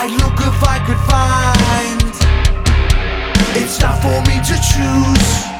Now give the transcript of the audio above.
I'd look if I could find. It's not for me to choose.